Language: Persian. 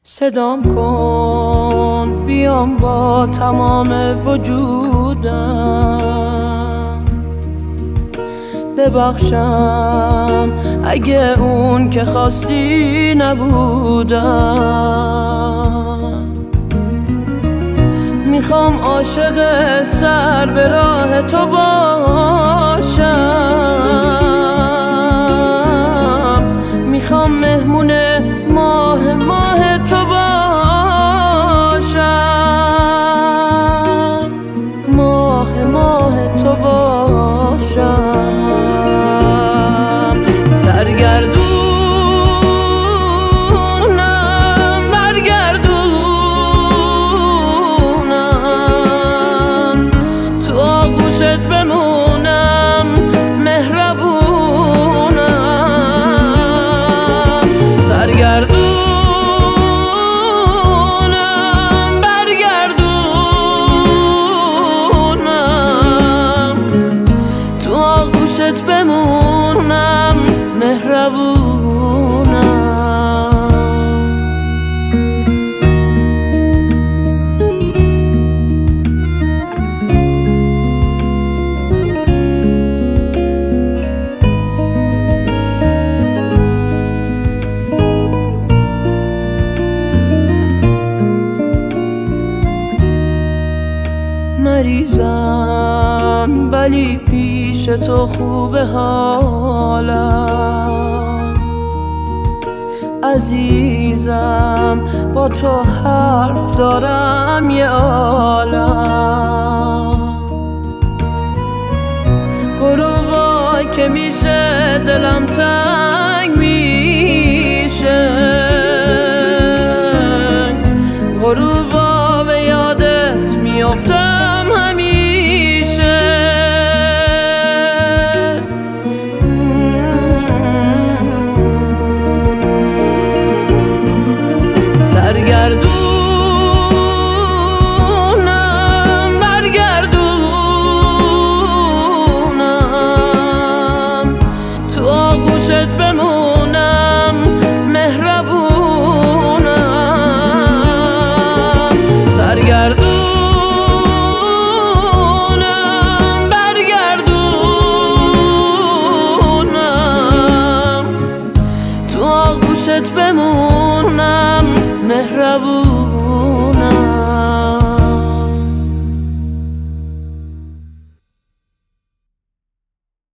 صدام کن بیام با تمام وجودم، ببخشم اگه اون که خواستی نبودم. میخوام عاشق سر به راه تو باشم، میخوام مهمون ماه تو باشم، ماه تو باشم. سرگردونم برگردونم، تو آغوشت بمونم مهربونم. سرگردونم بمونم مهربونم. مریضم ولی پیش تو خوبه حالم، عزیزم با تو حرف دارم یه عالم. غروبا که میشه دلم تنگ میشه، غروبا به یادت میافتم همیشه. سرگردونم برگردونم، تو آغوشت بمونم مهربونم. سرگردونم برگردونم، تو آغوشت بمونم مهربونم.